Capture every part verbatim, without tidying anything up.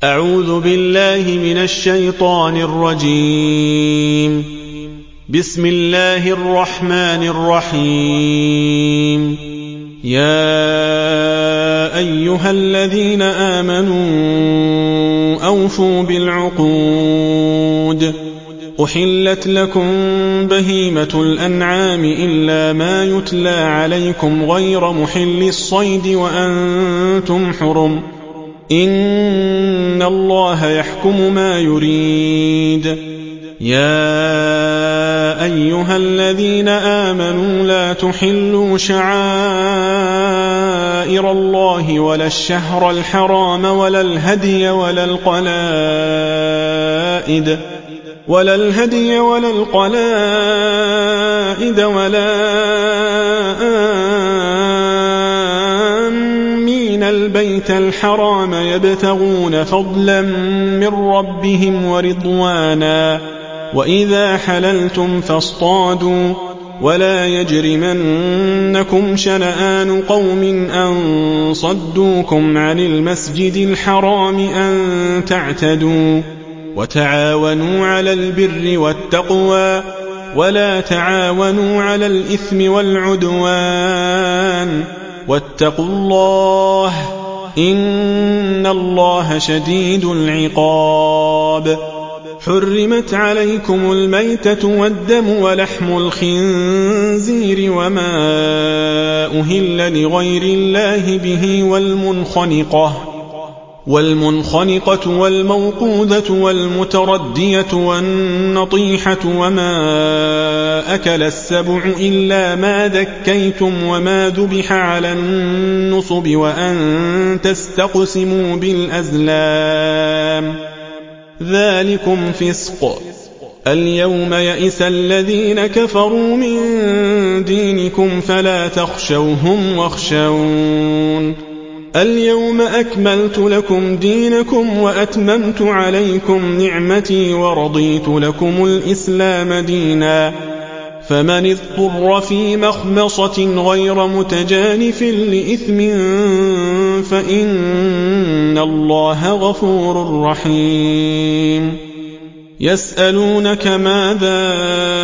أعوذ بالله من الشيطان الرجيم. بسم الله الرحمن الرحيم. يا أيها الذين آمنوا أوفوا بالعقود. أحلت لكم بهيمة الأنعام إلا ما يتلى عليكم غير محل الصيد وأنتم حرم. إن الله يحكم ما يريد. يا أيها الذين آمنوا لا تحلوا شعائر الله ولا الشهر الحرام ولا الهدي ولا القلائد ولا الهدي ولا القلائد ولا آمين البيت الحرام يبتغون فضلا من ربهم ورضوانا. وإذا حللتم فاصطادوا ولا يجرمنكم شنآن قوم أن صدوكم عن المسجد الحرام أن تعتدوا. وتعاونوا على البر والتقوى ولا تعاونوا على الإثم والعدوان. واتقوا الله إن الله شديد العقاب. حرمت عليكم الميتة والدم ولحم الخنزير وما أهل لغير الله به والمنخنقة والمنخنقة والموقوذة والمتردية والنطيحة وما أكل السبع إلا ما ذكيتم وما ذبح على النصب وأن تستقسموا بالأزلام ذلكم فسق. اليوم يئس الذين كفروا من دينكم فلا تخشوهم واخشون. اليوم أكملت لكم دينكم وأتممت عليكم نعمتي ورضيت لكم الإسلام دينا. فمن اضطر في مخمصة غير متجانف لإثم فإن الله غفور رحيم. يسألونك ماذا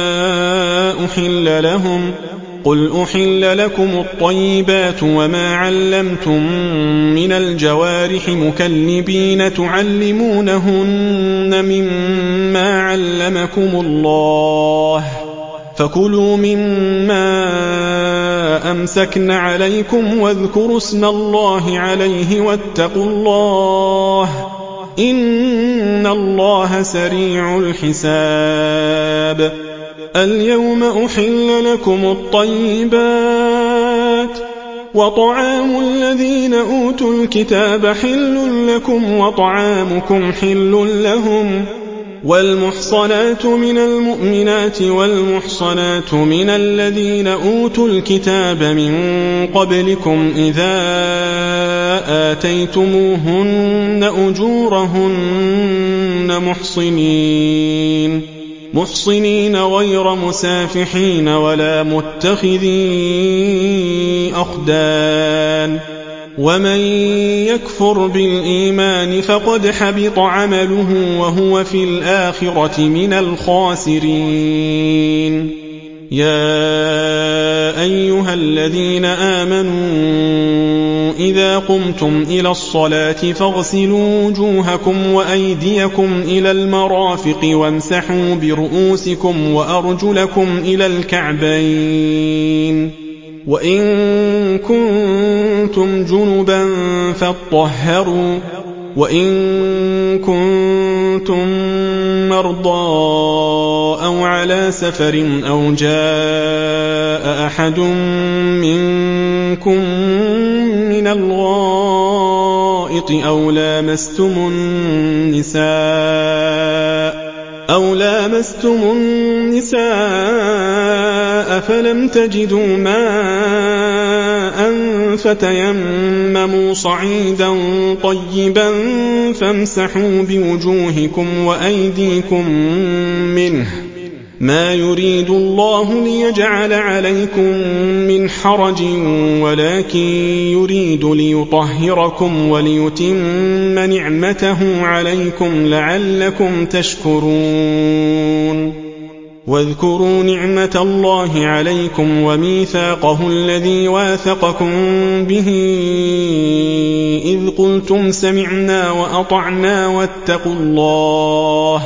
أحل لهم قل أحل لكم الطيبات وما علمتم من الجوارح مكلبين تعلمونهن مما علمكم الله فكلوا مما أمسكن عليكم واذكروا اسم الله عليه واتقوا الله إن الله سريع الحساب. اليوم أحل لكم الطيبات وطعام الذين أوتوا الكتاب حل لكم وطعامكم حل لهم. والمحصنات من المؤمنات والمحصنات من الذين أوتوا الكتاب من قبلكم إذا آتيتموهن أجورهن محصنين محصنين غير مسافحين ولا متخذي أخدان. ومن يكفر بالإيمان فقد حبط عمله وهو في الآخرة من الخاسرين. يا أيها الذين آمنوا إذا قمتم إلى الصلاة فاغسلوا وجوهكم وأيديكم إلى المرافق وامسحوا برؤوسكم وأرجلكم إلى الكعبين. وإن كنتم جنبا فاطهروا وإن كنتم مرضى أو على سفر أو جاء أحد منكم من الغائط أو لامستم النساء أو لامستم النساء فلم تجدوا ماء فتيمموا صعيدا طيبا فامسحوا بوجوهكم وأيديكم منه ما يريد الله ليجعل عليكم من حرج ولكن يريد ليطهركم وليتم نعمته عليكم لعلكم تشكرون واذكروا نعمة الله عليكم وميثاقه الذي واثقكم به إذ قلتم سمعنا وأطعنا واتقوا الله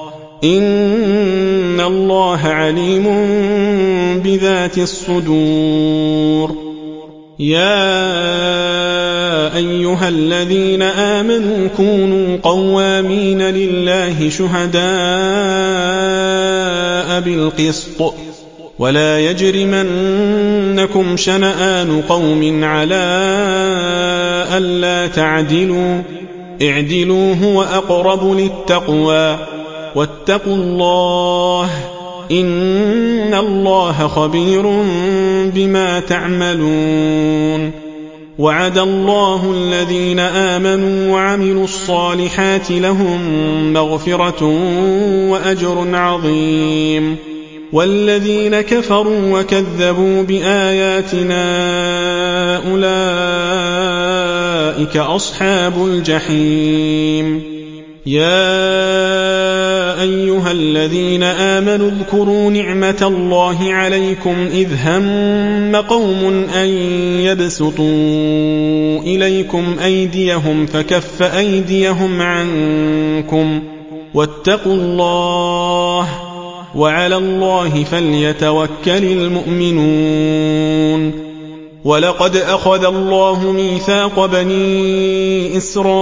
إن الله عليم بذات الصدور يا أيها الذين آمنوا كونوا قوامين لله شهداء بالقسط ولا يجرمنكم شنآن قوم على ألا تعدلوا اعدلوا هو أقرب للتقوى واتقوا الله إن الله خبير بما تعملون وعد الله الذين آمنوا وعملوا الصالحات لهم مغفرة وأجر عظيم والذين كفروا وكذبوا بآياتنا أولئك أصحاب الجحيم يا أيها الذين آمنوا اذكروا نعمة الله عليكم إذ هم قوم أن يبسطوا إليكم أيديهم فكف أيديهم عنكم واتقوا الله وعلى الله فليتوكل المؤمنون ولقد أخذ الله ميثاق بني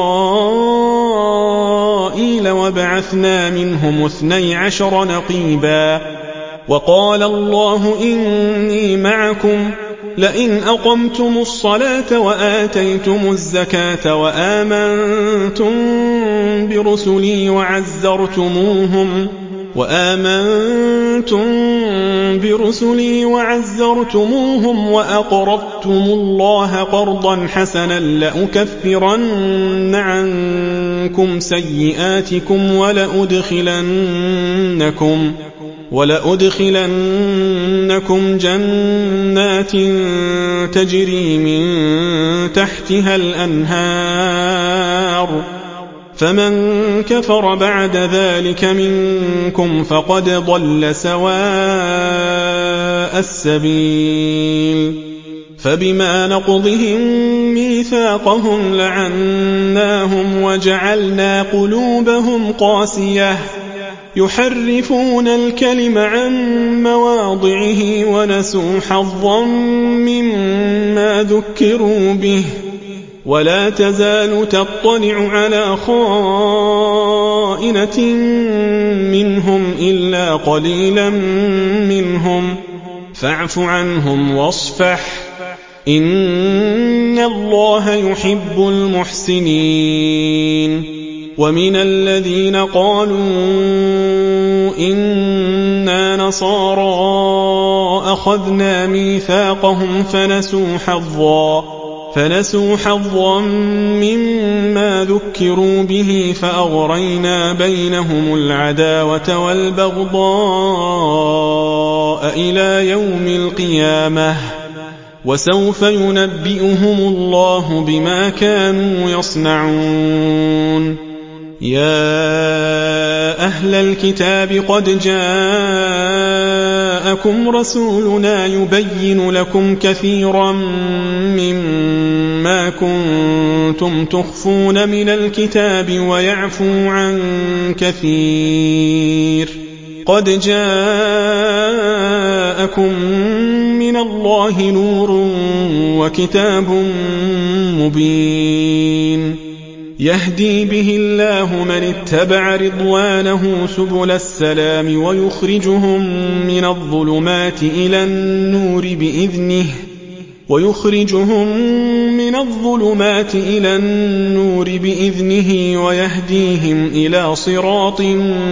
إسرائيل وبعثنا منهم اثني عشر نقيبا وقال الله إني معكم لئن أقمتم الصلاة وآتيتم الزكاة وآمنتم برسلي وعزرتموهم وآمنتم برسلي وعزرتموهم وأقرضتم الله قرضا حسنا لأكفرن عنكم سيئاتكم ولأدخلنكم ولأدخلنكم جنات تجري من تحتها الأنهار فمن كفر بعد ذلك منكم فقد ضل سواء السبيل فبما نقضهم ميثاقهم لعناهم وجعلنا قلوبهم قاسية يحرفون الكلم عن مواضعه ونسوا حظا مما ذكروا به ولا تزال تطلع على خائنة منهم إلا قليلا منهم فاعف عنهم واصفح إن الله يحب المحسنين ومن الذين قالوا إنا نصارى أخذنا ميثاقهم فنسوا حظا فنسوا حظا مما ذكروا به فأغرينا بينهم العداوة والبغضاء إلى يوم القيامة وسوف ينبئهم الله بما كانوا يصنعون يا أهل الكتاب قد جاءكم رسولنا يبين لكم كثيرا مما كنتم تخفون من الكتاب ويعفو عن كثير قد جاءكم من الله نور وكتاب مبين يهدي به الله من اتبع رضوانه سبل السلام ويخرجهم من الظلمات إلى النور بإذنه ويخرجهم من الظلمات إلى النور بإذنه ويهديهم إلى صراط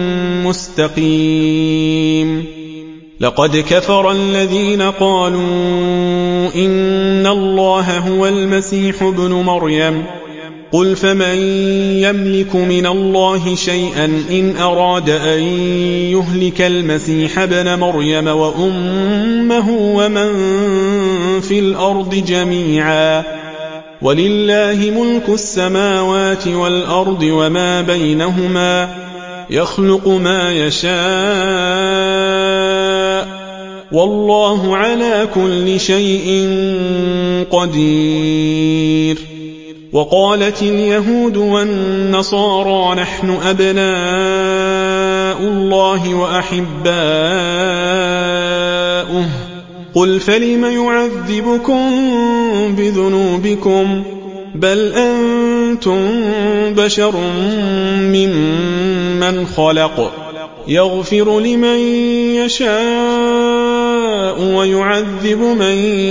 مستقيم لقد كفر الذين قالوا إن الله هو المسيح ابن مريم قل فمن يملك من الله شيئا إن أراد أن يهلك المسيح ابن مريم وأمه ومن في الأرض جميعا ولله ملك السماوات والأرض وما بينهما يخلق ما يشاء والله على كل شيء قدير. وقالت اليهود والنصارى نحن أبناء الله وأحباؤه قل فلم يعذبكم بذنوبكم بل أنتم بشر ممن خلق يغفر لمن يشاء ويعذب من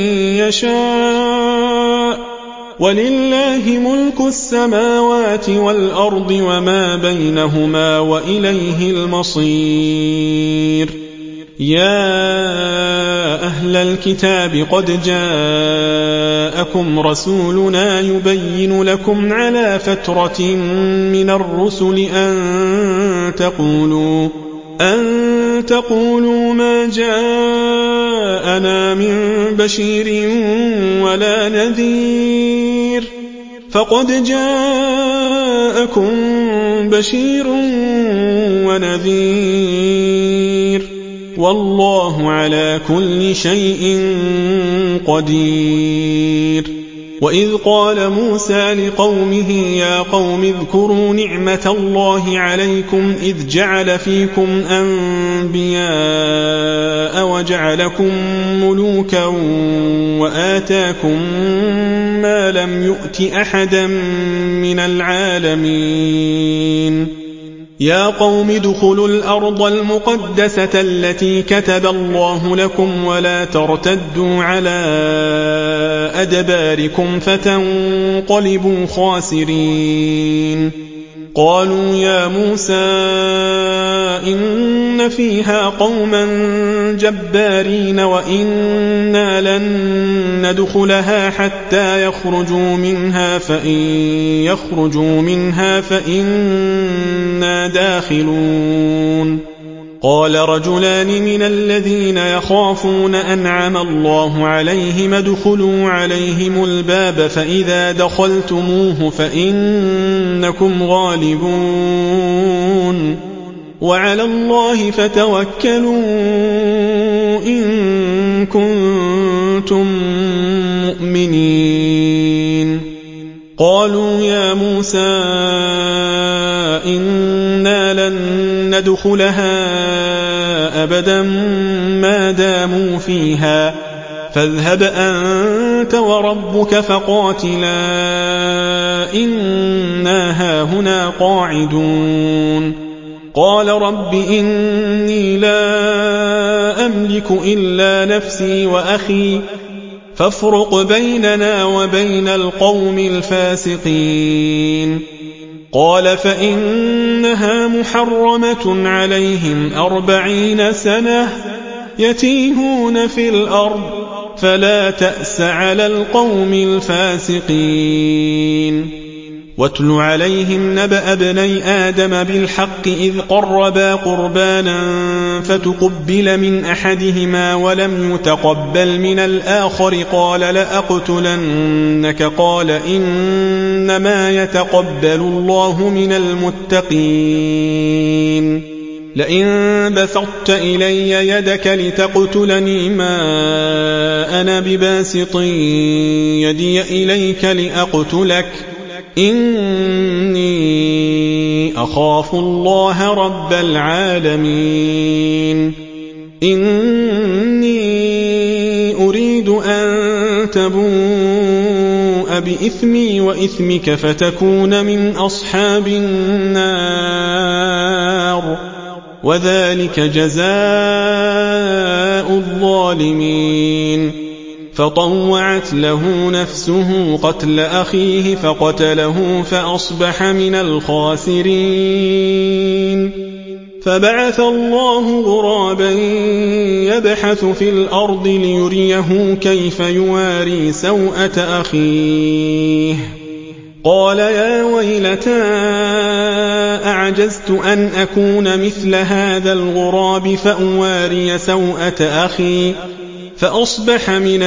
يشاء ولله ملك السماوات والأرض وما بينهما وإليه المصير. يا أهل الكتاب قد جاءكم رسولنا يبين لكم على فترة من الرسل أن تقولوا أن تقولوا ما جاءنا من بشير ولا نذير فقد جاءكم بشير ونذير والله على كل شيء قدير. وإذ قال موسى لقومه يا قوم اذكروا نعمة الله عليكم إذ جعل فيكم أنبياء وجعلكم ملوكا وآتاكم ما لم يؤت أحدا من العالمين. يا قوم ادخلوا الأرض المقدسة التي كتب الله لكم ولا ترتدوا على أدباركم فتنقلبوا خاسرين. قالوا يا موسى إن فيها قوما جبارين وإنا لن ندخلها حتى يخرجوا منها فإن يخرجوا منها فإنا داخلون. قال رجلان من الذين يخافون أنعم الله عليهم ادخلوا عليهم الباب فإذا دخلتموه فإنكم غالبون وعلى الله فتوكلوا إن كنتم مؤمنين. قالوا يا موسى إنا لن ندخلها أبدا ما داموا فيها فاذهب أنت وربك فقاتلا إنا هاهنا قاعدون. قال رب إني لا أملك إلا نفسي وأخي فافرق بيننا وبين القوم الفاسقين. قال فإنها محرمة عليهم أربعين سنة يتيهون في الأرض فلا تأس على القوم الفاسقين. واتل عليهم نبأ ابني آدم بالحق إذ قربا قربانا فتقبل من أحدهما ولم يتقبل من الآخر قال لأقتلنك قال إنما يتقبل الله من المتقين. لئن بسطت إلي يدك لتقتلني ما أنا بباسط يدي إليك لأقتلك إني أخاف الله رب العالمين. إني أريد أن تبوء بإثمي وإثمك فتكون من أصحاب النار وذلك جزاء الظالمين. فطوعت له نفسه قتل أخيه فقتله فأصبح من الخاسرين. فبعث الله غرابا يبحث في الأرض ليريه كيف يواري سوءة أخيه قال يا ويلتى أعجزت أن أكون مثل هذا الغراب فأواري سوءة أخي فأصبح من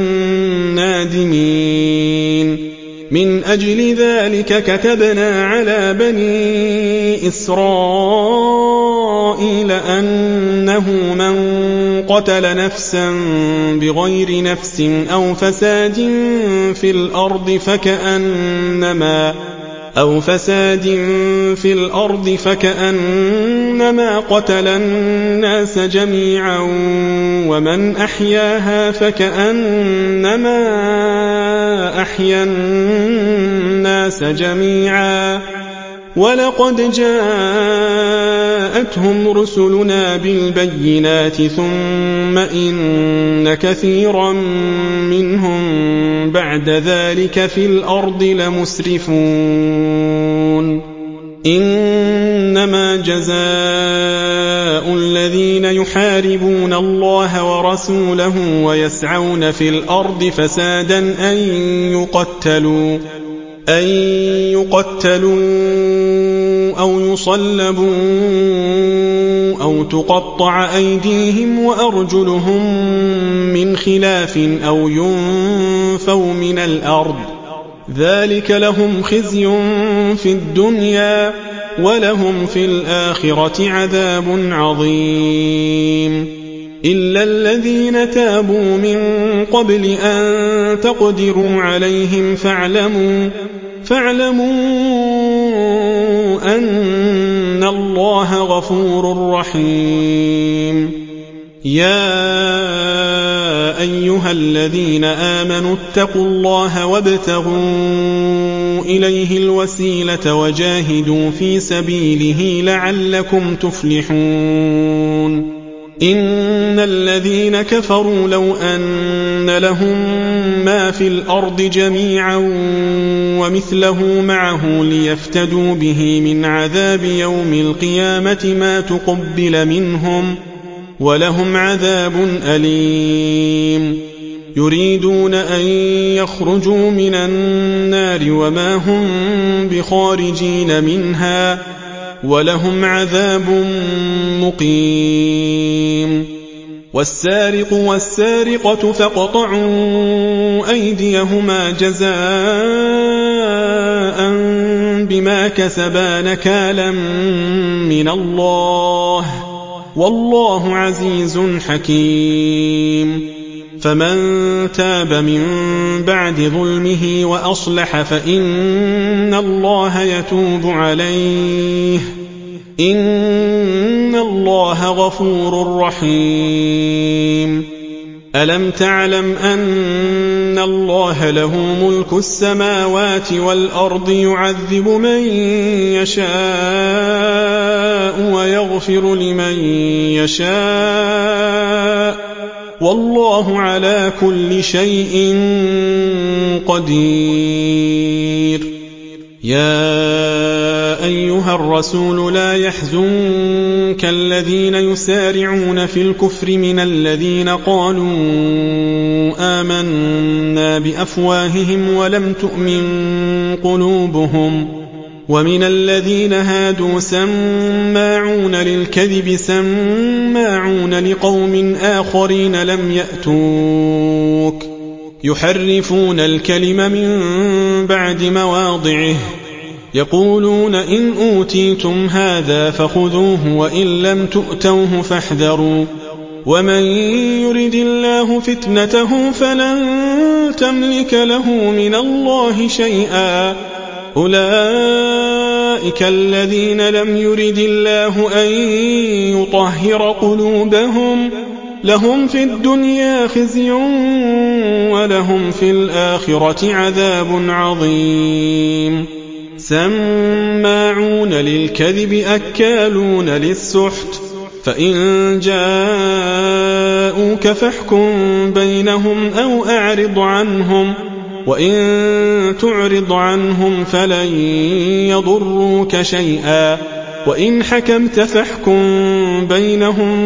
النادمين. من أجل ذلك كتبنا على بني إسرائيل أنه من قتل نفسا بغير نفس أو فساد في الأرض فكأنما أو فساد في الأرض فكأنما قتل الناس جميعا ومن أحياها فكأنما أحيا الناس جميعا. ولقد جاءتهم رسلنا بالبينات ثم إن كثيرا منهم بعد ذلك في الأرض لمسرفون. إنما جزاء الذين يحاربون الله ورسوله ويسعون في الأرض فسادا أن يقتلوا أن يقتلوا أو يصلبوا أو تقطع أيديهم وأرجلهم من خلاف أو ينفوا من الأرض. ذلك لهم خزي في الدنيا ولهم في الآخرة عذاب عظيم. إلا الذين تابوا من قبل أن تقدروا عليهم فاعلموا فاعلموا أن الله غفور رحيم. يا أيها الذين آمنوا اتقوا الله وابتغوا إليه الوسيلة وجاهدوا في سبيله لعلكم تفلحون. إن الذين كفروا لو أن لهم ما في الأرض جميعا ومثله معه ليفتدوا به من عذاب يوم القيامة ما تقبل منهم ولهم عذاب أليم. يريدون أن يخرجوا من النار وما هم بخارجين منها ولهم عذاب مقيم. والسارق والسارقة فاقطعوا أيديهما جزاء بما كسبا نكالا من الله والله عزيز حكيم. فمن تاب من بعد ظلمه وأصلح فإن الله يتوب عليه إن الله غفور رحيم. ألم تعلم أن الله له ملك السماوات والأرض يعذب من يشاء ويغفر لمن يشاء والله على كل شيء قدير. يا أيها الرسول لا يحزنك الذين يسارعون في الكفر من الذين قالوا آمنا بأفواههم ولم تؤمن قلوبهم ومن الذين هادوا سماعون للكذب سماعون لقوم آخرين لم يأتوك يحرفون الكلم من بعد مواضعه يقولون إن أوتيتم هذا فخذوه وإن لم تؤتوه فاحذروا ومن يرد الله فتنته فلن تملك له من الله شيئا. أولئك الذين لم يرد الله أن يطهر قلوبهم لهم في الدنيا خزي ولهم في الآخرة عذاب عظيم. سماعون للكذب أكالون للسحت فإن جاءوك فاحكم بينهم أو أعرض عنهم وإن تعرض عنهم فلن يضروك شيئا وإن حكمت فاحكم بينهم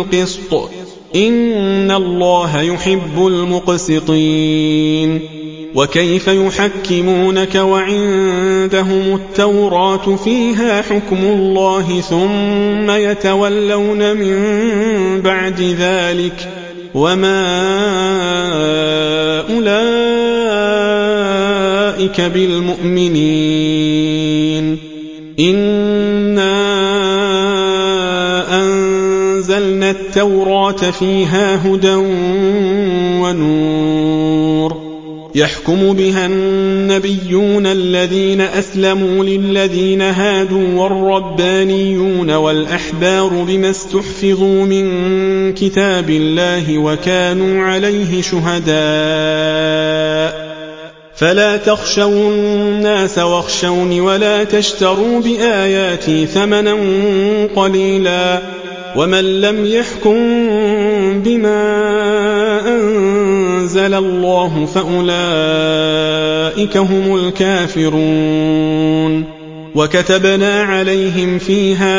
بالقسط إن الله يحب المقسطين. وكيف يحكمونك وعندهم التوراة فيها حكم الله ثم يتولون من بعد ذلك وما أولئك بالمؤمنين. إنا أنزلنا التوراة فيها هدى ونور يحكم بها النبيون الذين أسلموا للذين هادوا والربانيون والأحبار بما استحفظوا من كتاب الله وكانوا عليه شهداء فلا تخشوا الناس واخشوني ولا تشتروا بآياتي ثمنا قليلا ومن لم يحكم بما أنزل الله فأولئك هم الكافرون. وكتبنا عليهم فيها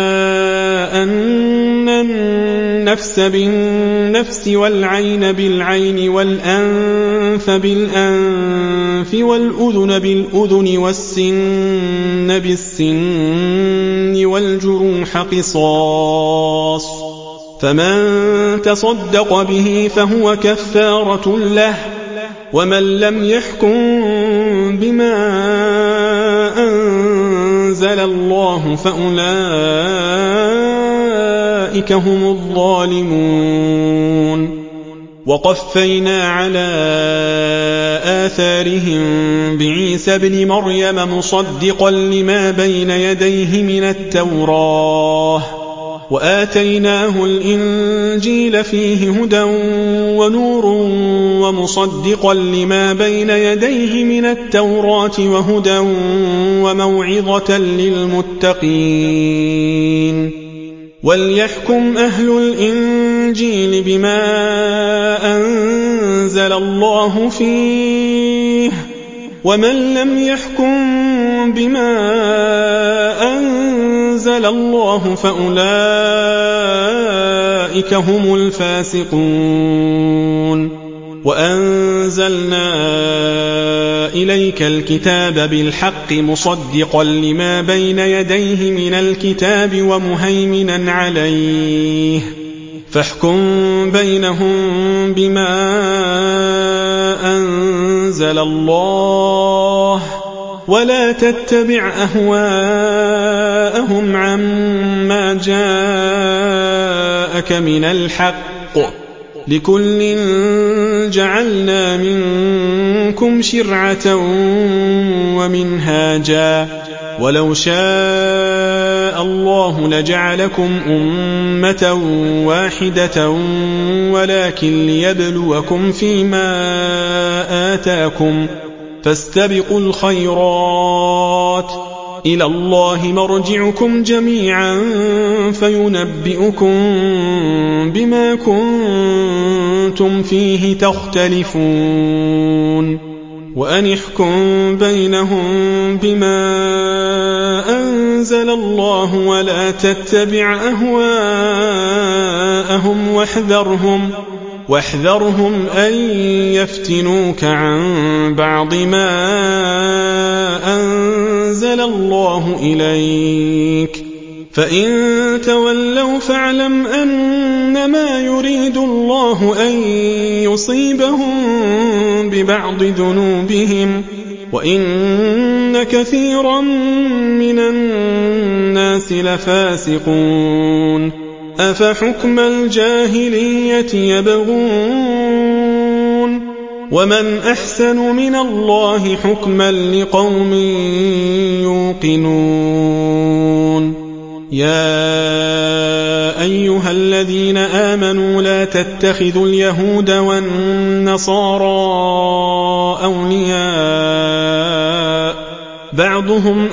أن النفس بالنفس والعين بالعين والأنف بالأنف والأذن بالأذن والسن بالسن والجروح قصاص فمن تصدق به فهو كفارة له ومن لم يحكم بما أنزل الله فأولئك هم الظالمون. وقفينا على آثارهم بعيسى ابن مريم مصدقا لما بين يديه من التوراة وآتيناه الإنجيل فيه هدى ونور ومصدقا لما بين يديه من التوراة وهدى وموعظة للمتقين. وليحكم أهل الإنجيل بما أنزل الله فيه ومن لم يحكم بما أنزل الله فأولئك هم الفاسقون. وأنزلنا إليك الكتاب بالحق مصدقا لما بين يديه من الكتاب ومهيمنا عليه فاحكم بينهم بما أنزل الله ولا تتبع أهواءهم عما جاءك من الحق لكل جعلنا منكم شرعة ومنهاجا ولو شاء الله لجعلكم أمة واحدة ولكن ليبلوكم فيما آتاكم فاستبقوا الخيرات إلى الله مرجعكم جميعا فينبئكم بما كنتم فيه تختلفون. وأن احكم بينهم بما أنزل الله ولا تتبع أهواءهم واحذرهم واحذرهم أن يفتنوك عن بعض ما أنزل الله إليك فإن تولوا فاعلم أنما يريد الله أن يصيبهم ببعض ذنوبهم وإن كثيرا من الناس لفاسقون. أفحكم الجاهلية يبغون ومن أحسن من الله حكما لقوم يوقنون. يا أيها الذين آمنوا لا تتخذوا اليهود والنصارى أولياء بعضهم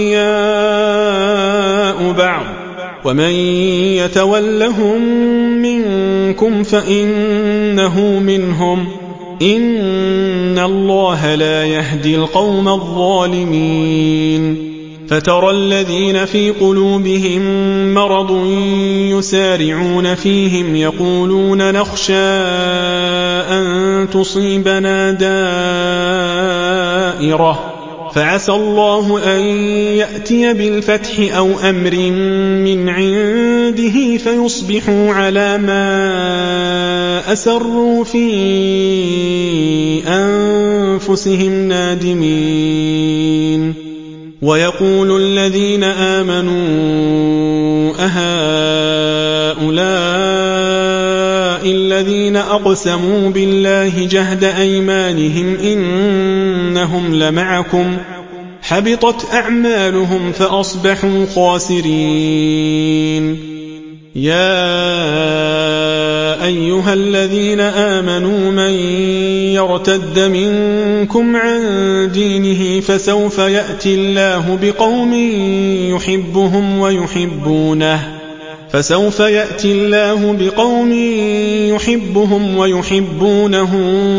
أولياء بعض ومن يتولهم منكم فإنه منهم إن الله لا يهدي القوم الظالمين. فترى الذين في قلوبهم مرض يسارعون فيهم يقولون نخشى أن تصيبنا دائرة فعسى الله أن يأتي بالفتح أو أمر من عنده فيصبحوا على ما أسروا في أنفسهم نادمين ويقول الذين آمنوا أهؤلاء الذين أقسموا بالله جهد أيمانهم إنهم لمعكم حبطت أعمالهم فأصبحوا خاسرين يا أيها الذين آمنوا من يرتد منكم عن دينه فسوف يأتي الله بقوم يحبهم ويحبونه فسوف يأتي الله بقوم يحبهم ويحبونه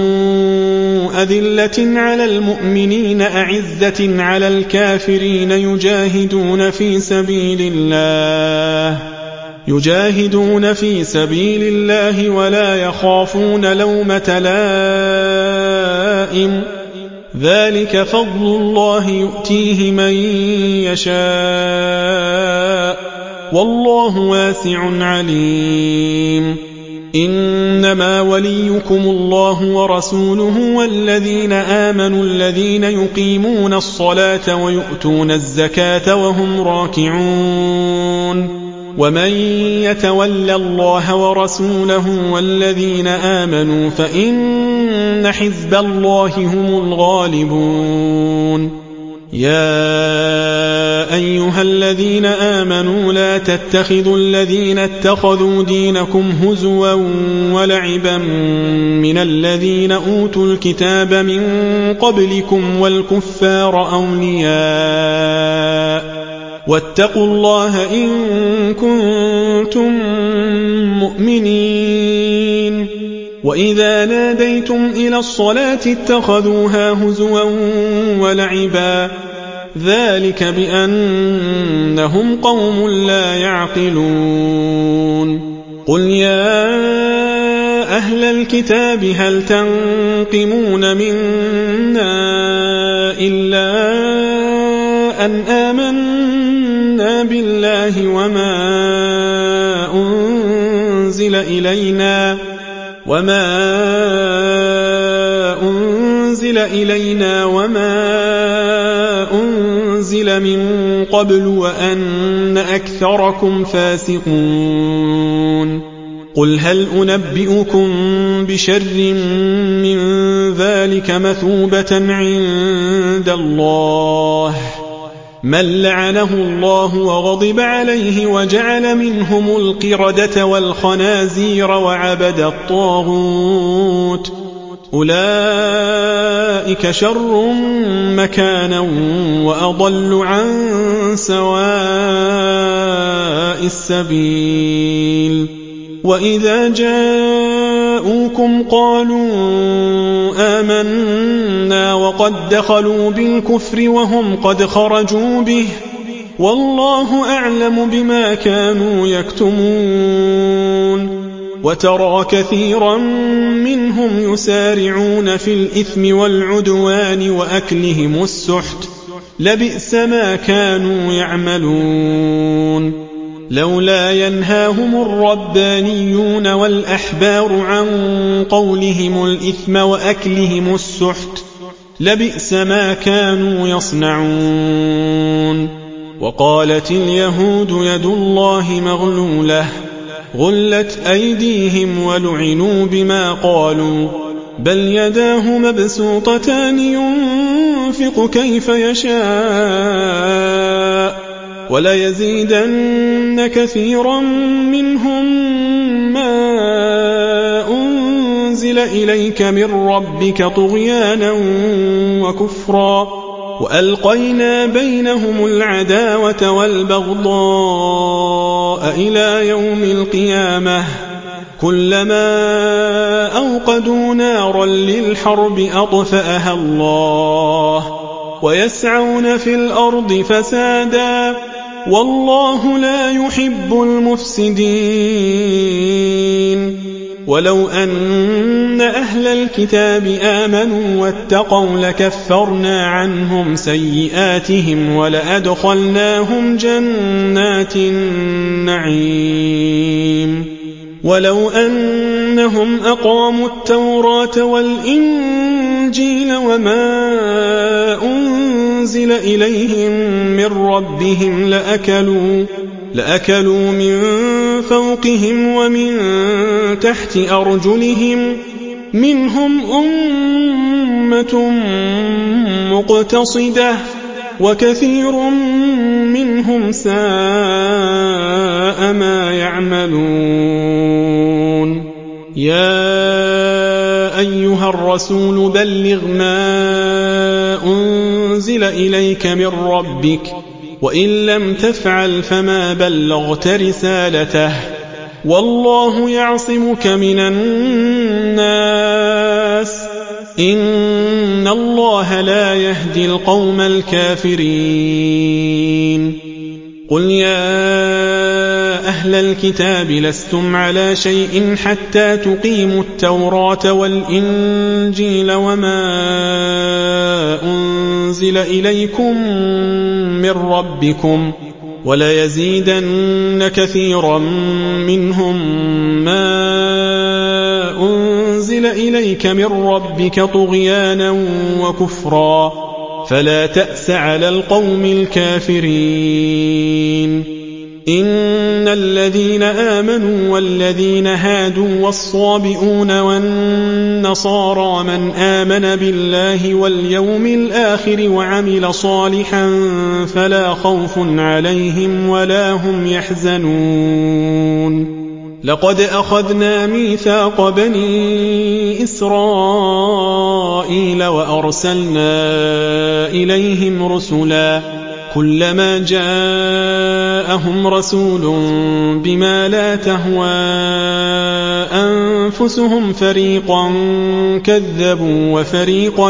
أذلة على المؤمنين أعزة على الكافرين يجاهدون في سبيل الله يجاهدون في سبيل الله ولا يخافون لومة لائم ذلك فضل الله يؤتيه من يشاء والله واسع عليم إنما وليكم الله ورسوله والذين آمنوا الذين يقيمون الصلاة ويؤتون الزكاة وهم راكعون ومن يتول الله ورسوله والذين آمنوا فإن حزب الله هم الغالبون يا أيها الذين آمنوا لا تتخذوا الذين اتخذوا دينكم هزوا ولعبا من الذين أوتوا الكتاب من قبلكم والكفار أولياء واتقوا الله إن كنتم مؤمنين وإذا ناديتم إلى الصلاة اتخذوها هزوا ولعبا ذلك بأنهم قوم لا يعقلون قل يا أهل الكتاب هل تنقمون منا إلا أن آمنا بالله وما أنزل إلينا وما أنزل إلينا وما أنزل من قبل وأن أكثركم فاسقون قل هل أنبئكم بشر من ذلك مثوبة عند الله من لعنه الله وغضب عليه وجعل منهم القردة والخنازير وعبد الطاغوت أولئك شر مكانا وأضل عن سواء السبيل وإذا جاءوكم قالوا آمنا وقد دخلوا بالكفر وهم قد خرجوا به والله أعلم بما كانوا يكتمون وترى كثيرا منهم يسارعون في الإثم والعدوان وأكلهم السحت لبئس ما كانوا يعملون لولا ينهاهم الربانيون والأحبار عن قولهم الإثم وأكلهم السحت لبئس ما كانوا يصنعون وقالت اليهود يد الله مغلولة غلت أيديهم ولعنوا بما قالوا بل يداه مبسوطتان ينفق كيف يشاء وليزيدن كثيرا منهم ما أنزل إليك من ربك طغيانا وكفرا وألقينا بينهم العداوة والبغضاء إلى يوم القيامة كلما أوقدوا نارا للحرب أطفأها الله ويسعون في الأرض فسادا والله لا يحب المفسدين ولو أن أهل الكتاب آمنوا واتقوا لكفرنا عنهم سيئاتهم ولأدخلناهم جنات النعيم ولو أنهم أقاموا التوراة والإنجيل وما أنزل إليهم من ربهم لأكلوا لأكلوا من فوقهم ومن تحت أرجلهم منهم أمة مقتصدة وكثير منهم ساء ما يعملون يا أيها الرسول بلغ ما أنزل إليك من ربك وإن لم تفعل فما بلغت رسالته والله يعصمك من الناس إن الله لا يهدي القوم الكافرين قل يا أهل الكتاب لستم على شيء حتى تقيموا التوراة والإنجيل وما أنزل إليكم من ربكم وليزيدن كثيرا منهم ما أنزل إليك من ربك طغيانا وكفرا فلا تأس على القوم الكافرين إن الذين آمنوا والذين هادوا والصابئون والنصارى من آمن بالله واليوم الآخر وعمل صالحا فلا خوف عليهم ولا هم يحزنون لقد أخذنا ميثاق بني إسرائيل وأرسلنا إليهم رسلا كلما جاءهم رسول بما لا تهوى أنفسهم فريقا كذبوا وفريقا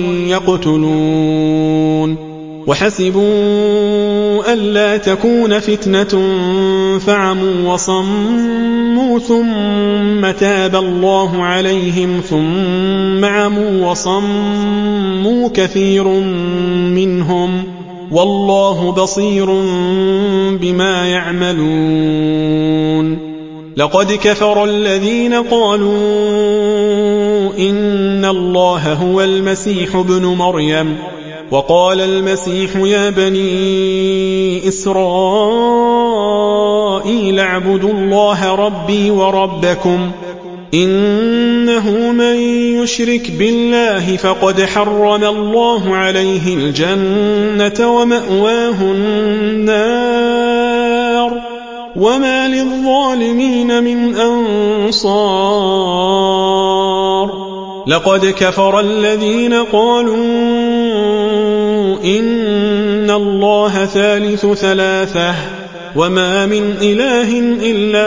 يقتلون وحسبوا ألا تكون فتنة فعموا وصموا ثم تاب الله عليهم ثم عموا وصموا كثير منهم والله بصير بما يعملون لقد كفر الذين قالوا إن الله هو المسيح ابن مريم وقال المسيح يا بني إسرائيل اعبدوا الله ربي وربكم إنه من يشرك بالله فقد حرم الله عليه الجنة ومأواه النار وما للظالمين من أنصار لقد كفر الذين قالوا إن الله ثالث ثلاثة وما من إله إلا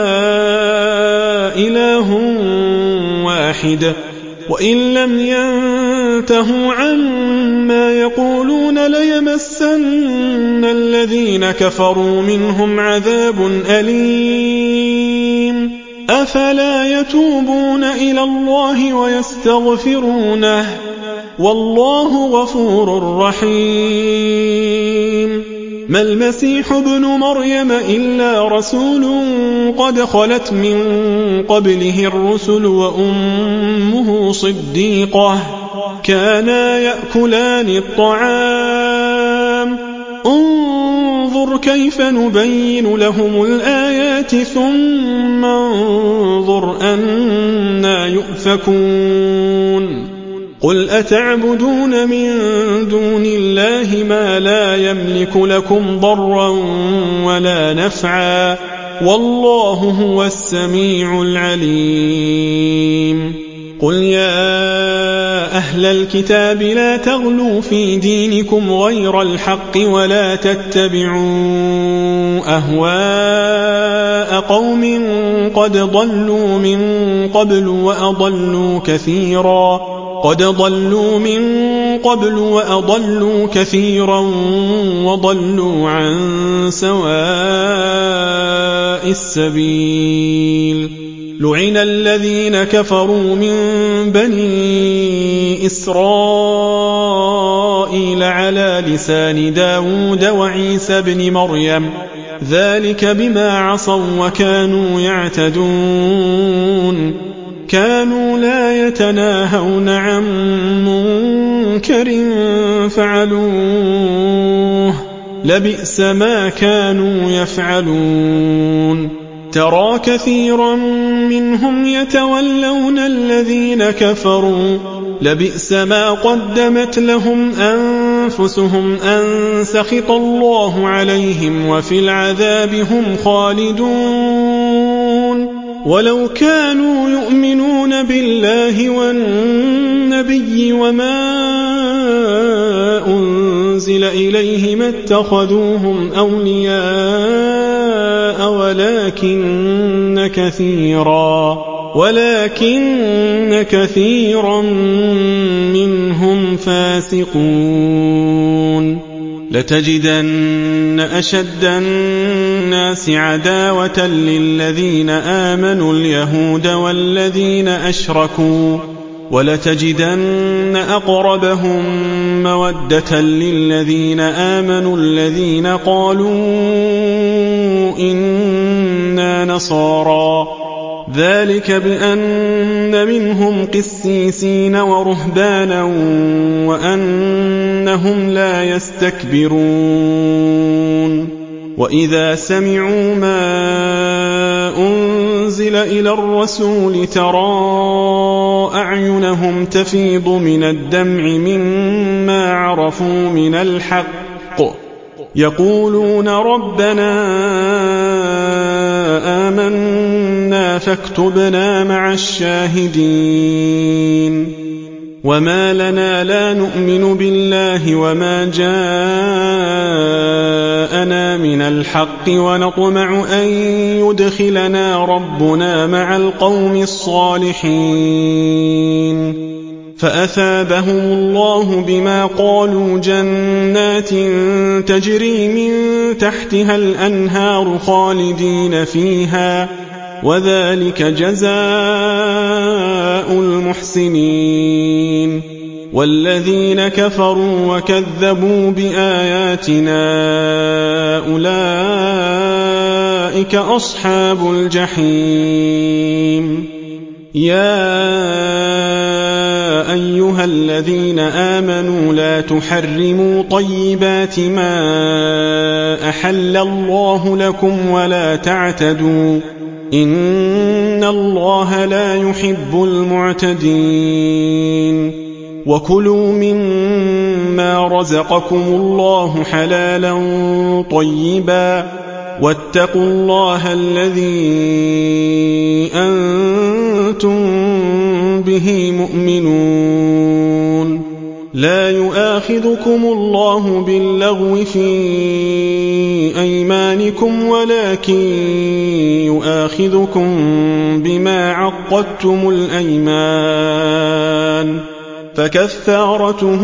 إله واحد وإن لم ينتهوا عما يقولون ليمسن الذين كفروا منهم عذاب أليم أفلا يتوبون إلى الله ويستغفرونه والله غفور رحيم ما المسيح ابن مريم إلا رسول قد خلت من قبله الرسل وأمه صديقة كانا يأكلان الطعام انظر كيف نبين لهم الآيات ثم انظر أنا يؤفكون قل أتعبدون من دون الله ما لا يملك لكم ضرا ولا نفعا والله هو السميع العليم قل يا أهل الكتاب لا تغلوا في دينكم غير الحق ولا تتبعوا أهواء قوم قد ضلوا من قبل وأضلوا كثيرا قد ضلوا من قبل وأضلوا كثيرا وضلوا عن سواء السبيل لعن الذين كفروا من بني إسرائيل على لسان داود وعيسى بن مريم ذلك بما عصوا وكانوا يعتدون كانوا لا يتناهون عن منكر فعلوه لبئس ما كانوا يفعلون ترى كثيرا منهم يتولون الذين كفروا لبئس ما قدمت لهم أنفسهم أن سخط الله عليهم وفي العذاب هم خالدون ولو كانوا يؤمنون بالله والنبي وما أنزل إليه ما اتخذوهم أولياء ولكن كثيرا ولكن كثيرا منهم فاسقون لتجدن أشد الناس عداوة للذين آمنوا اليهود والذين أشركوا ولتجدن أقربهم مودة للذين آمنوا الذين قالوا إنا نصارى ذلك بأن منهم قسيسين ورهبانا وأنهم لا يستكبرون وإذا سمعوا ما أنزل إلى الرسول ترى أعينهم تفيض من الدمع مما عرفوا من الحق يقولون ربنا آمنا فاكتبنا مع الشاهدين وما لنا لا نؤمن بالله وما جاءنا من الحق ونطمع أن يدخلنا ربنا مع القوم الصالحين فأثابهم الله بما قالوا جنات تجري من تحتها الأنهار خالدين فيها وذلك جزاء المحسنين والذين كفروا وكذبوا بآياتنا أولئك أصحاب الجحيم يا أيها الذين آمنوا لا تحرموا طيبات ما أحل الله لكم ولا تعتدوا إن الله لا يحب المعتدين وكلوا مما رزقكم الله حلالا طيبا واتقوا الله الذي أنتم به مؤمنون لا يؤاخذكم الله باللغو في أيمانكم ولكن يؤاخذكم بما عقدتم الأيمان فكفارته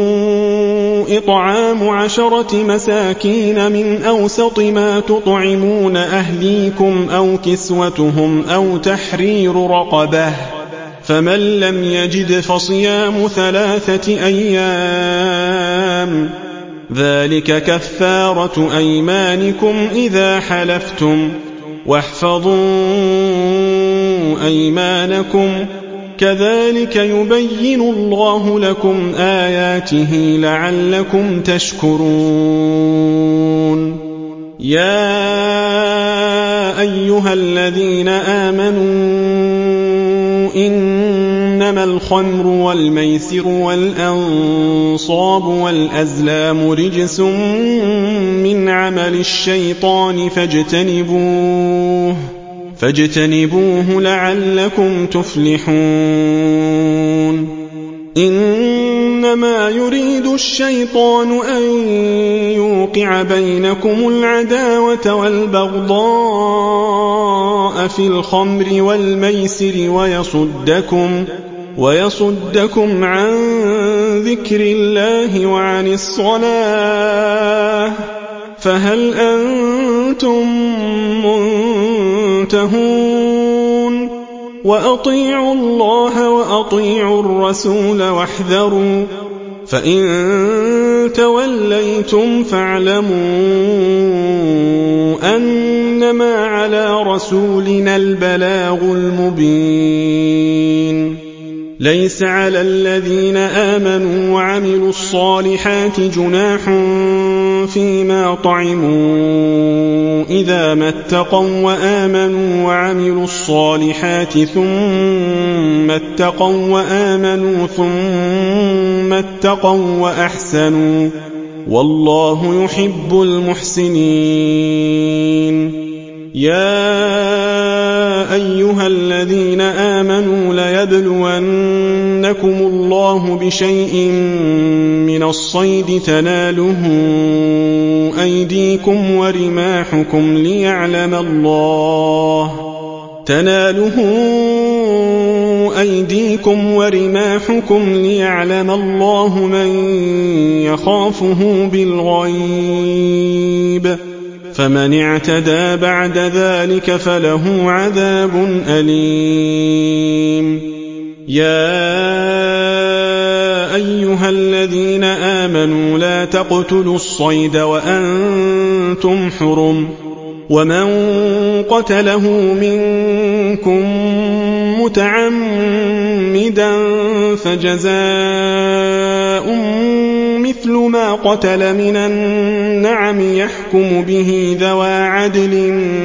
إطعام عشرة مساكين من أوسط ما تطعمون أهليكم أو كسوتهم أو تحرير رقبة فمن لم يجد فصيام ثلاثة أيام ذلك كفارة أيمانكم إذا حلفتم واحفظوا أيمانكم كذلك يبين الله لكم آياته لعلكم تشكرون يا أيها الذين آمنوا إنما الخمر والميسر والأنصاب والأزلام رجس من عمل الشيطان فاجتنبوه فاجتنبوه لعلكم تفلحون إنما يريد الشيطان أن يوقع بينكم العداوة والبغضاء في الخمر والميسر ويصدكم ويصدكم عن ذكر الله وعن الصلاة فهل أنتم منتهون وأطيعوا الله وأطيعوا الرسول واحذروا فإن توليتم فاعلموا أنما على رسولنا البلاغ المبين ليس على الذين آمنوا وعملوا الصالحات جناح فيما طعموا إذا ما اتقوا وآمنوا وعملوا الصالحات ثم اتقوا وآمنوا ثم اتقوا وأحسنوا والله يحب المحسنين يا أيها الذين آمنوا ليبلونكم الله بشيء من الصيد تناله أيديكم ورماحكم ليعلم الله تناله أيديكم ورماحكم ليعلم الله من يخافه بالغيب فمن اعتدى بعد ذلك فله عذاب أليم يا أيها الذين آمنوا لا تقتلوا الصيد وأنتم حرم ومن قتله منكم متعمدا فجزاء مثل ما قتل من النعم يحكم به ذوى عدل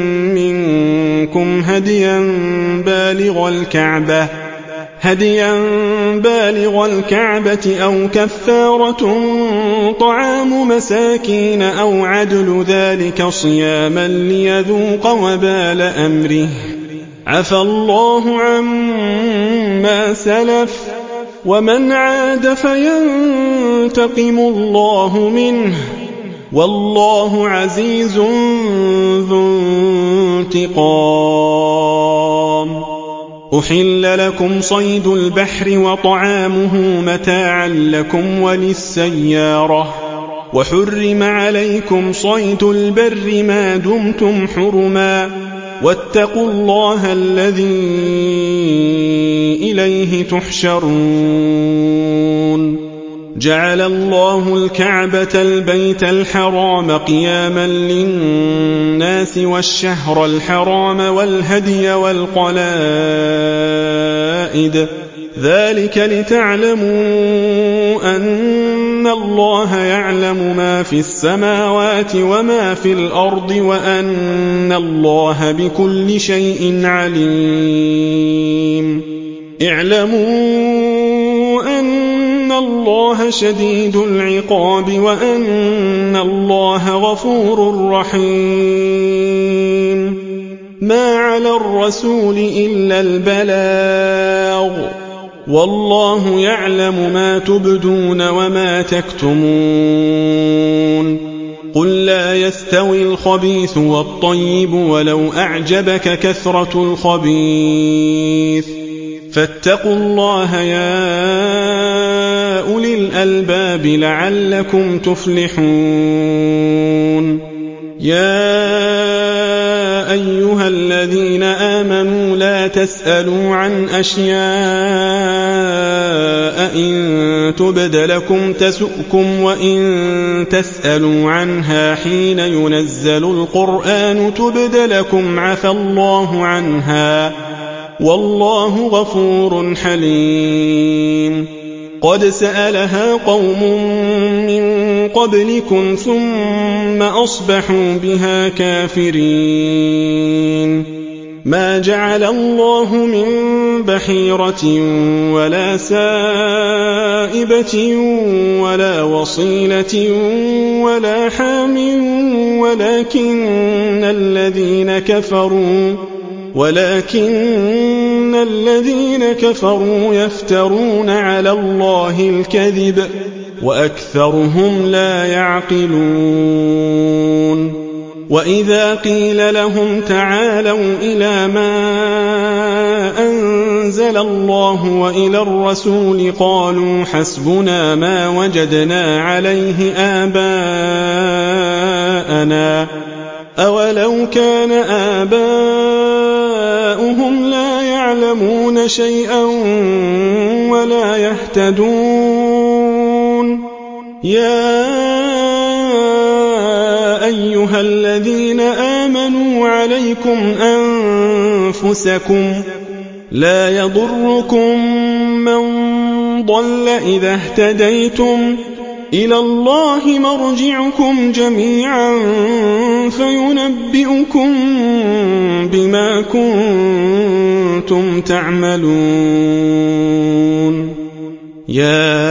منكم هديا بالغ الكعبة هديا بالغ الكعبة أو كفارة طعام مساكين أو عدل ذلك صياما ليذوق وبال أمره عفى الله عما سلف ومن عاد فينتقم الله منه والله عزيز ذو انتقام أحل لكم صيد البحر وطعامه متاعا لكم وللسيارة وحرم عليكم صيد البر ما دمتم حرما واتقوا الله الذي إليه تحشرون جعل الله الكعبة البيت الحرام قياما للناس والشهر الحرام والهدي والقلائد ذلك لتعلموا أن الله يعلم ما في السماوات وما في الأرض وأن الله بكل شيء عليم اعلموا أن الله شديد العقاب وأن الله غفور رحيم ما على الرسول إلا البلاغ والله يعلم ما تبدون وما تكتمون قل لا يستوي الخبيث والطيب ولو أعجبك كثرة الخبيث فاتقوا الله يا أولي الألباب لعلكم تفلحون يا أيها الذين آمنوا لا تسألوا عن أشياء إن تبد لكم تسؤكم وإن تسألوا عنها حين ينزل القرآن تبد لكم عفى الله عنها والله غفور حليم قد سألها قوم من قبلكم ثم أصبحوا بها كافرين ما جعل الله من بحيرة ولا سائبة ولا وصيلة ولا حام ولكن الذين كفروا ولكن الذين كفروا يفترون على الله الكذب وأكثرهم لا يعقلون وإذا قيل لهم تعالوا إلى ما أنزل أنزل الله وإلى الرسول قالوا حسبنا ما وجدنا عليه آباءنا أولو كان آباؤهم لا يعلمون شيئا ولا يهتدون يا أيها الذين آمنوا عليكم أنفسكم لا يضركم من ضل إذا اهتديتم إلى الله مرجعكم جميعا فينبئكم بما كنتم تعملون يا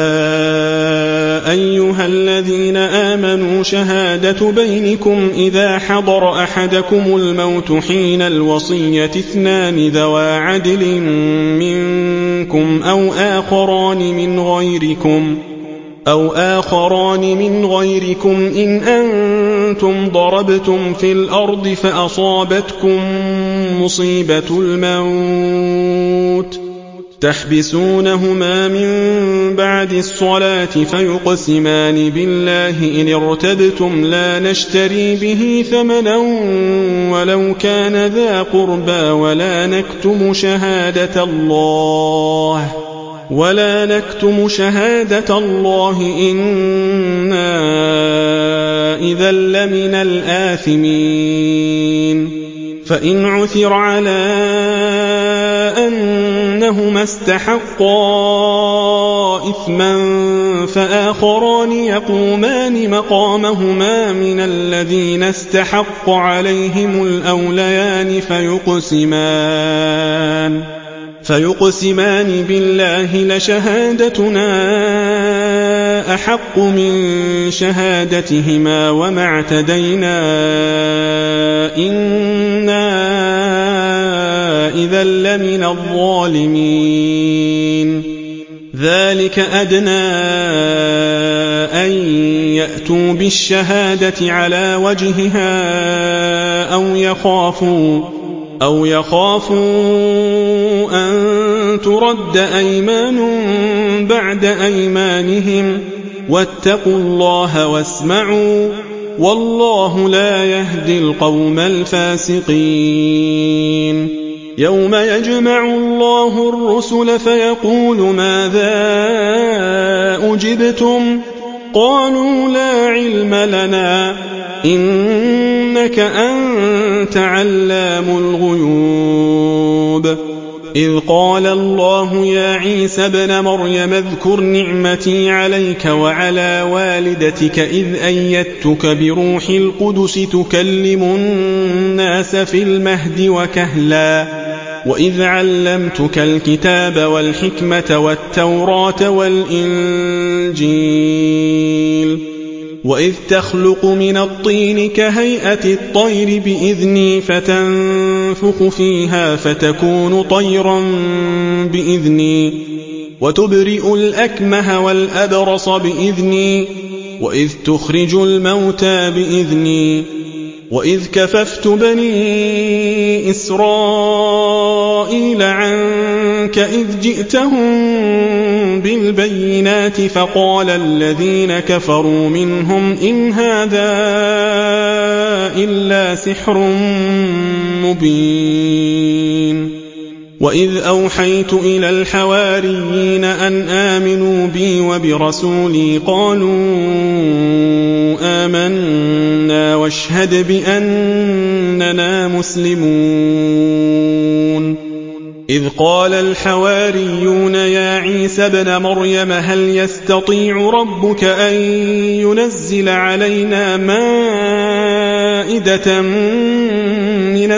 أيها الذين آمنوا شهادة بينكم إذا حضر أحدكم الموت حين الوصية اثنان ذوى عدل منكم أو آخران من غيركم أو آخران من غيركم إن أنتم ضربتم في الأرض فأصابتكم مصيبة الموت تحبسونهما من بعد الصلاة فيقسمان بالله إن ارتبتم لا نشتري به ثمنا ولو كان ذا قربى ولا نكتم شهادة الله ولا نكتم شهادة الله إنا إذا لمن الآثمين فإن عثر على أنهما استحقا إثما فآخران يقومان مقامهما من الذين استحق عليهم الأوليان فيقسمان فيقسمان بالله لشهادتنا أحق من شهادتهما وما اعتدينا إنا إذا لمن الظالمين ذلك أدنى أن يأتوا بالشهادة على وجهها أو يخافوا أو يخافوا أن ترد أيمان بعد أيمانهم واتقوا الله واسمعوا والله لا يهدي القوم الفاسقين يوم يجمع الله الرسل فيقول ماذا أجبتم قالوا لا علم لنا إنك أنت علام الغيوب إذ قال الله يا عيسى ابن مريم اذكر نعمتي عليك وعلى والدتك إذ أيدتك بروح القدس تكلم الناس في المهد وكهلا وإذ علمتك الكتاب والحكمة والتوراة والإنجيل وإذ تخلق من الطين كهيئة الطير بإذني فتنفخ فيها فتكون طيرا بإذني وتبرئ الأكمه والأبرص بإذني وإذ تخرج الموتى بإذني وإذ كففت بني إسرائيل عنك إذ جئتهم بالبينات فقال الذين كفروا منهم إن هذا إلا سحر مبين وإذ أوحيت إلى الحواريين أن آمنوا بي وبرسولي قالوا آمنا واشهد بأننا مسلمون إذ قال الحواريون يا عيسى ابن مريم هل يستطيع ربك أن ينزل علينا مائدة من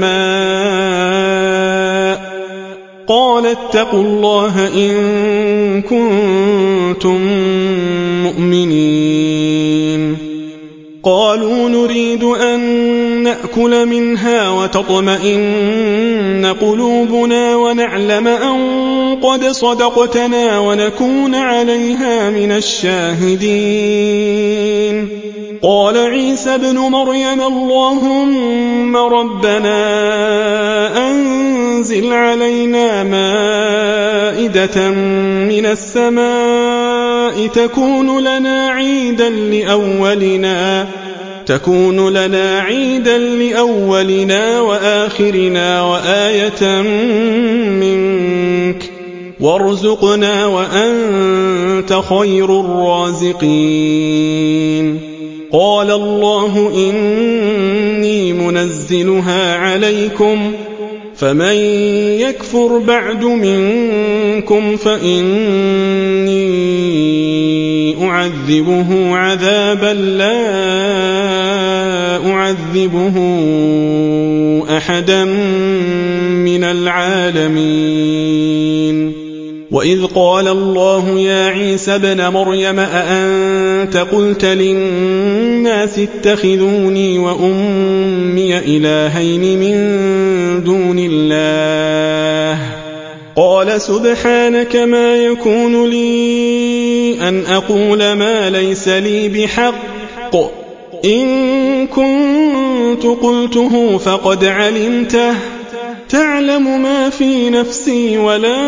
السماء قال اتقوا الله إن كنتم مؤمنين قالوا نريد أن نأكل منها وتطمئن قلوبنا ونعلم أن قد صدقتنا ونكون عليها من الشاهدين. قال عيسى ابن مريم اللهم ربنا أنزل علينا مائدة من السماء تكون لنا عيدا لأولنا تكون لنا عيدا لأولنا وآخرنا وآية منك وارزقنا وأنت خير الرازقين. قال الله إني منزلها عليكم فمن يكفر بعد منكم فإني أعذبه عذابا لا أعذبه أحدا من العالمين. وإذ قال الله يا عيسى ابن مريم أأنت قلت للناس اتخذوني وأمي إلهين من دون الله قال سبحانك ما يكون لي أن أقول ما ليس لي بحق إن كنت قلته فقد علمته تعلم ما في نفسي ولا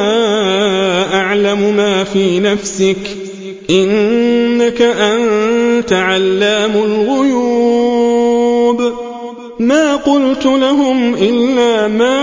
أعلم ما في نفسك إنك أنت علام الغيوب. ما قلت لهم إلا ما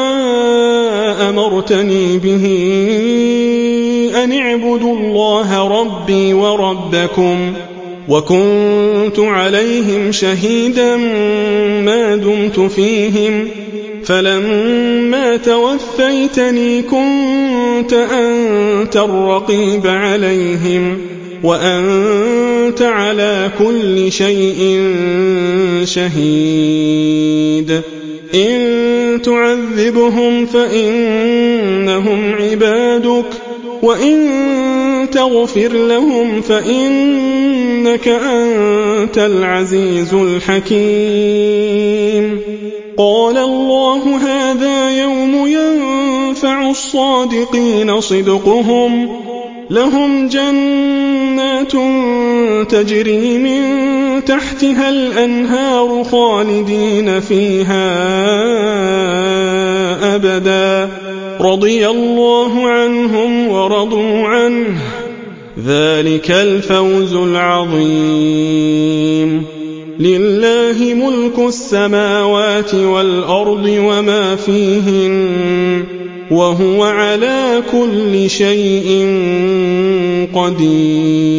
أمرتني به أن اعبدوا الله ربي وربكم وكنت عليهم شهيدا ما دمت فيهم فلما توفيتني كنت أنت الرقيب عليهم وأنت على كل شيء شهيد. إن تعذبهم فإنهم عبادك وإن تغفر لهم فإنك أنت العزيز الحكيم. قال الله هذا يوم ينفع الصادقين صدقهم لهم جنات تجري من تحتها الأنهار خالدين فيها أبدا رضي الله عنهم ورضوا عنه ذلك الفوز العظيم. لله ملك السماوات والأرض وما فيهن وهو على كل شيء قدير.